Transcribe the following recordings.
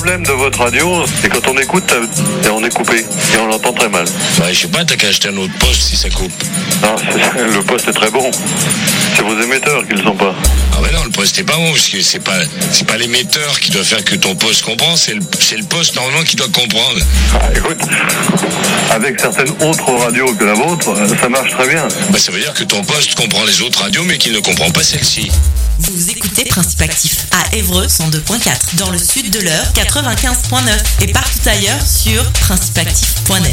problème de votre radio, c'est quand on écoute, et on est coupé, et on l'entend très mal. Ouais, je sais pas, t'as qu'à acheter un autre poste si ça coupe. Non, le poste est très bon. C'est vos émetteurs qui le sont pas. Ah ouais non, le poste est pas bon, parce que c'est pas l'émetteur qui doit faire que ton poste comprend, c'est le poste normalement qui doit comprendre. Ah, écoute, avec certaines autres radios que la vôtre, ça marche très bien. Bah ça veut dire que ton poste comprend les autres radios, mais qu'il ne comprend pas celle-ci. Vous écoutez Principe Actif à Évreux 102.4, dans le sud de l'Eure 95.9 et partout ailleurs sur principeactif.net.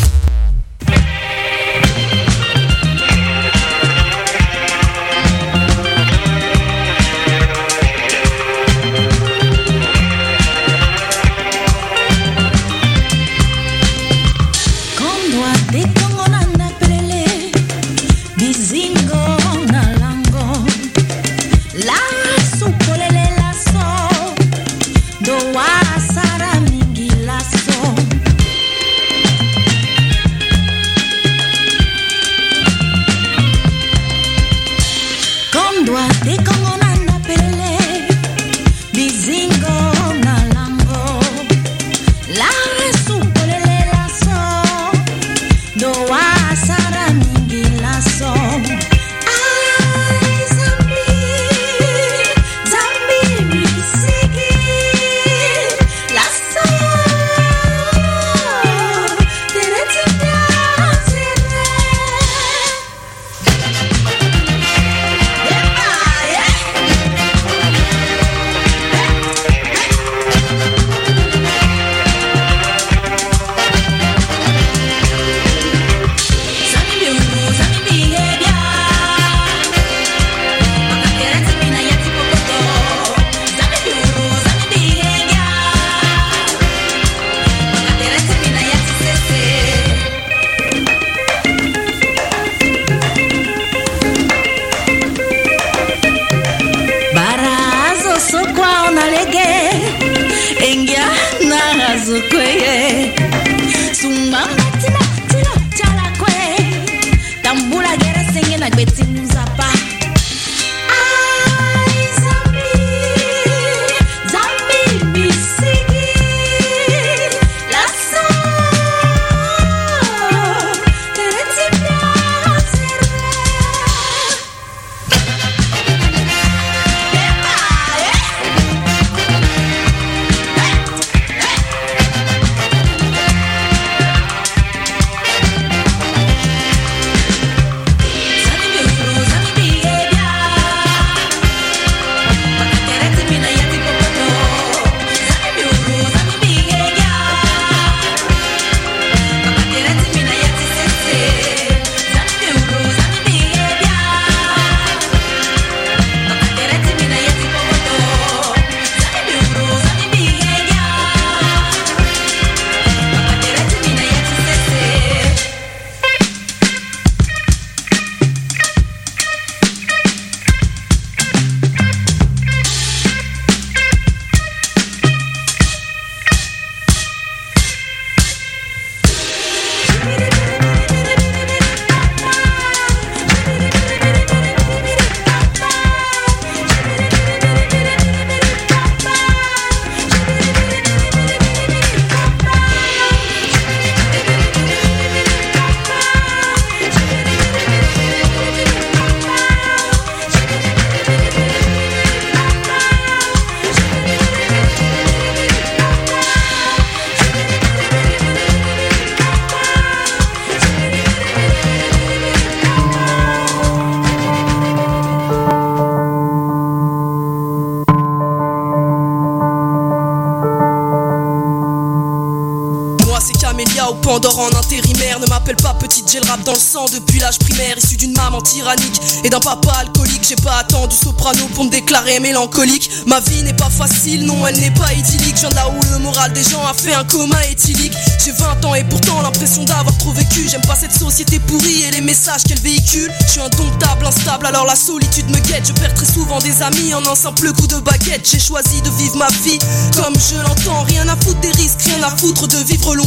Pandore en intérimaire, ne m'appelle pas petite, j'ai le rap dans le sang depuis l'âge primaire. Issu d'une maman tyrannique et d'un papa alcoolique, j'ai pas attendu soprano pour me déclarer mélancolique. Ma vie n'est pas facile, non elle n'est pas idyllique. Je viens de là où le moral des gens a fait un coma éthylique. J'ai 20 ans et pourtant l'impression d'avoir trop vécu. J'aime pas cette société pourrie et les messages qu'elle véhicule. Je suis indomptable, instable, alors la solitude me guette. Je perds très souvent des amis en un simple coup de baguette. J'ai choisi de vivre ma vie comme je l'entends. Rien à foutre des risques, rien à foutre de vivre longtemps. Je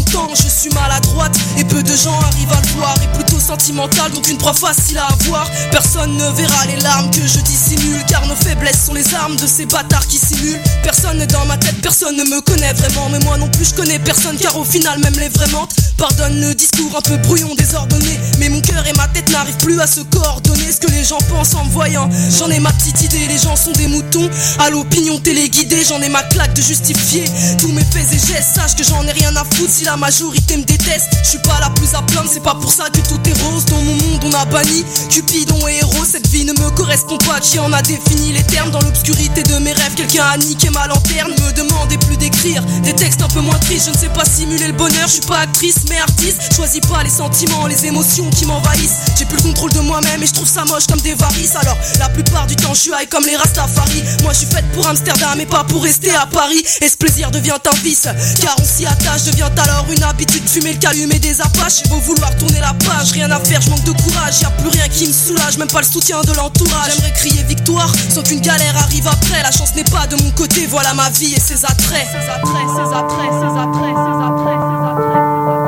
je suis maladroite et peu de gens arrivent à le voir. Et plutôt sentimentale, donc une proie facile à avoir. Personne ne verra les larmes que je dissimule, car nos faiblesses sont les armes de ces bâtards qui simulent. Personne n'est dans ma tête, personne ne me connaît vraiment, mais moi non plus je connais personne, car au final même les vraies mentes pardonne le discours un peu brouillon, désordonné. Mais mon cœur et ma tête n'arrivent plus à se coordonner. Ce que les gens pensent en me voyant, j'en ai ma petite idée. Les gens sont des moutons à l'opinion téléguidée. J'en ai ma claque de justifier tous mes faits et gestes. Sache que j'en ai rien à foutre si la majorité me déteste. Je suis pas la plus à plaindre, c'est pas pour ça que tout est rose. Dans mon monde on a banni Cupidon et héros. Cette vie ne me correspond pas, qui en a défini les termes. Dans l'obscurité de mes rêves, quelqu'un a niqué ma lanterne. Me demandez plus d'écrire des textes un peu moins tristes. Je ne sais pas simuler le bonheur, je suis pas actrice mais artiste. Choisis pas les sentiments, les émotions qui m'envahissent. J'ai plus le contrôle de moi-même et je trouve ça moche comme des varices. Alors la plupart du temps je suis high comme les Rastafari. Moi je suis faite pour Amsterdam et pas pour rester à Paris. Et ce plaisir devient un vice, car on s'y attache. Devient alors une habitude, fumer le calumet des apaches. J'ai beau vouloir tourner la page, rien à faire, je manque de courage. Y'a plus rien qui me soulage, même pas le soutien de l'entourage. J'aimerais crier victoire, sans qu'une galère arrive après. La chance n'est pas de mon côté, voilà ma vie et ses attraits. Ses attraits, ses attraits, ses attraits, ses attraits, ses attraits.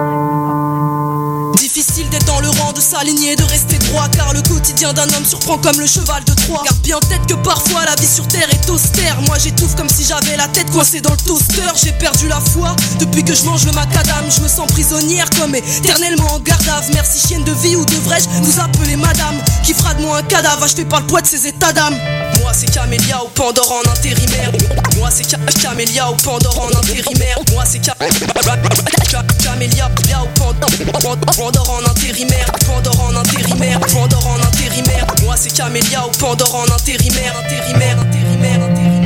Difficile d'être dans le rang, de s'aligner, de rester droit, car le quotidien d'un homme surprend comme le cheval de Troie. Garde bien en tête que parfois la vie sur terre est austère. Moi j'étouffe comme si j'avais la tête coincée dans le toaster. J'ai perdu la foi depuis que je mange le macadam. Je me sens prisonnière comme éternellement en garde à vue. Merci chienne de vie, ou devrais-je vous appeler madame? Qui fera de moi un cadavre achevé par le poids de ses états d'âme? Moi c'est Camélia ou Pandore en intérimaire. Moi c'est Camélia ou Pandore en intérimaire. Moi c'est Camélia ou Pandore en intérimaire. Pandore en intérimaire. Pandore en intérimaire. Moi c'est Camélia ou Pandore en intérimaire. Intérimaire, intérimaire, intérimaire.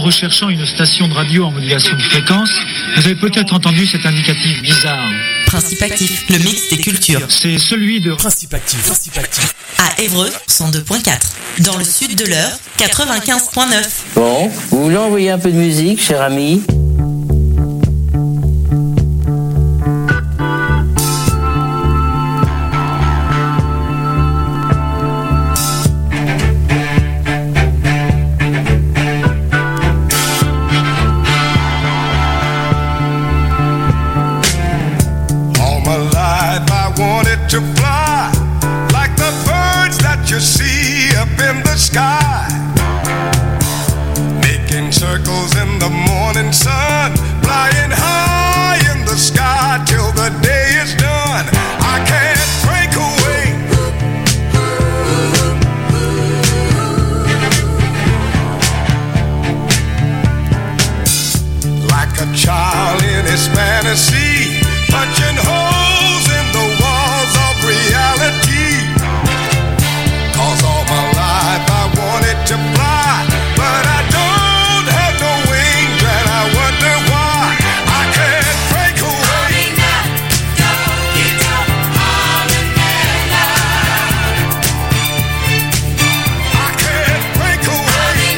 recherchant une station de radio en modulation de fréquence, vous avez peut-être entendu cet indicatif bizarre. Principe Actif, le mix des cultures. C'est celui de Principe Actif. À Évreux, 102.4. Dans le sud de l'Eure, 95.9. Bon, vous voulez envoyer un peu de musique, cher ami ? To fly like the birds that you see up in the sky, making circles in the morning sun, flying high in the sky till the day is done. I can't break away. Like a child in his fantasy, punching holes in the walls of reality. 'Cause all my life I wanted to fly, but I don't have no wings and I wonder why I can't break away. I can't break away.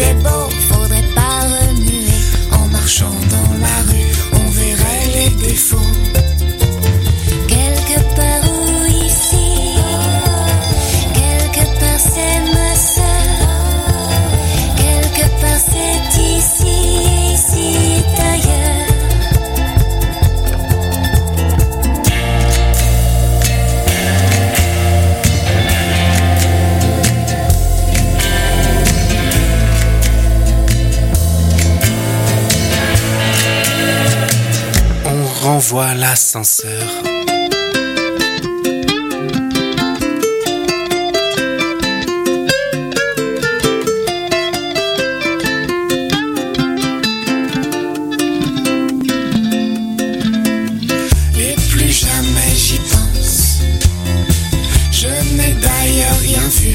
était beau, faudrait pas remuer. En marchant dans la rue, on verrait les défauts. Quelque part où ici, quelque part c'est ma sœur, quelque part c'est ici, ici est ailleurs. On renvoie l'ascenseur. Et plus jamais j'y pense. Je n'ai d'ailleurs rien vu.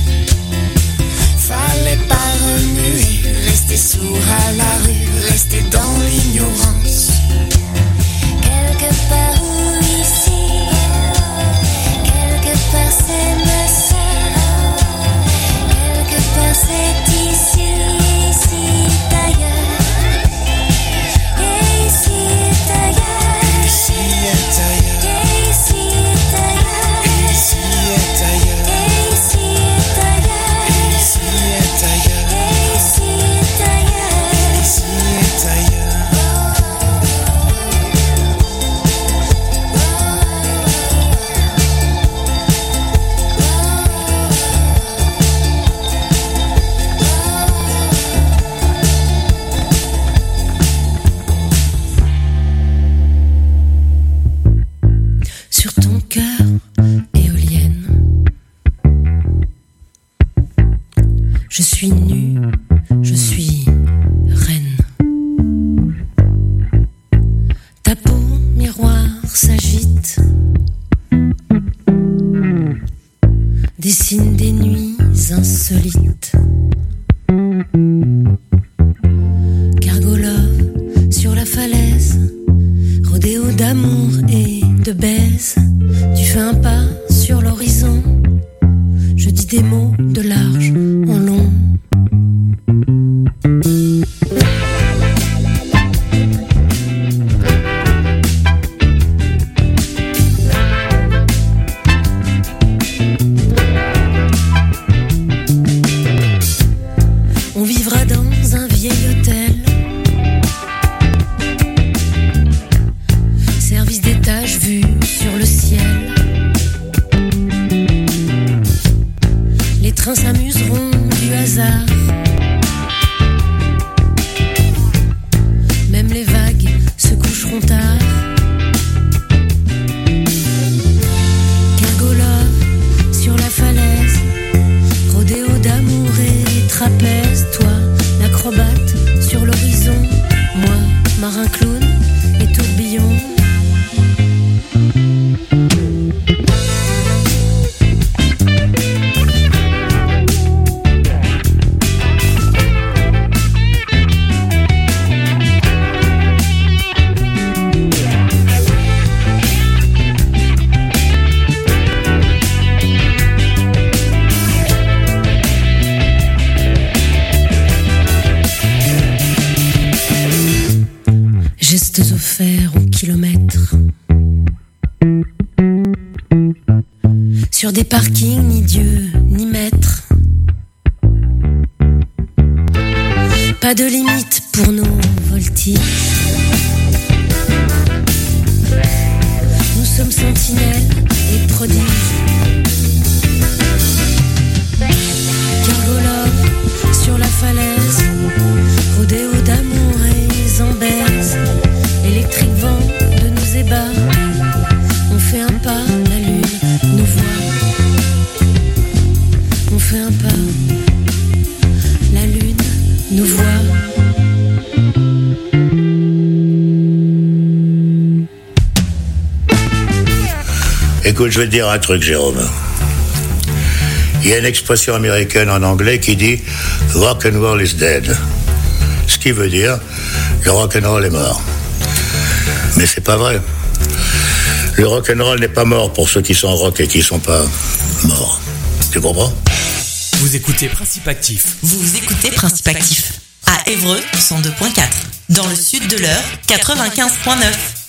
Fallait pas remuer, rester sourd à la rue, rester dans l'ignorance. Quelque part où ici, quelque part c'est ma sœur, quelque part c'est ici, ici est ailleurs, et ici est ailleurs, ici est ailleurs, et ici est ailleurs, et ici est ailleurs, et ici est ailleurs, et ici est ailleurs, et ici est ailleurs, et ici est ailleurs. Sur ton cœur, éolienne. Je suis nue, je suis reine. Ta peau, miroir, s'agite, dessine des nuits insolites. Cargolove sur la falaise, rodéo d'amour et de baise. Tu fais un pas sur l'horizon, je dis des mots de large en long. On vivra dans un vieil hôtel, service d'étage vu sur le ciel. Les trains s'amuseront du hasard, même les vagues se coucheront tard. Cargolove sur la falaise, rodéo d'amour et trapèze. Toi, l'acrobate sur l'horizon, moi, marin clown et tourbillon. Gestes offerts au kilomètre, sur des parkings ni Dieu ni maître. Pas de limite pour nos voltiges. Nous sommes sentinelles et prodiges. Cargolove sur la falaise, rodéo d'amour et zambèze. Électrique vent de nos ébats, on fait un pas, la lune nous voit. On fait un pas, la lune nous voit. Écoute, je vais te dire un truc, Jérôme. Il y a une expression américaine en anglais qui dit « rock and roll is dead ». Ce qui veut dire « le rock and roll est mort ». Mais c'est pas vrai. Le rock'n'roll n'est pas mort pour ceux qui sont rock et qui sont pas morts. Tu comprends ? Vous écoutez Principe Actif. Vous écoutez Principe Actif. À Évreux, 102.4. Dans le sud de l'Eure, 95.9.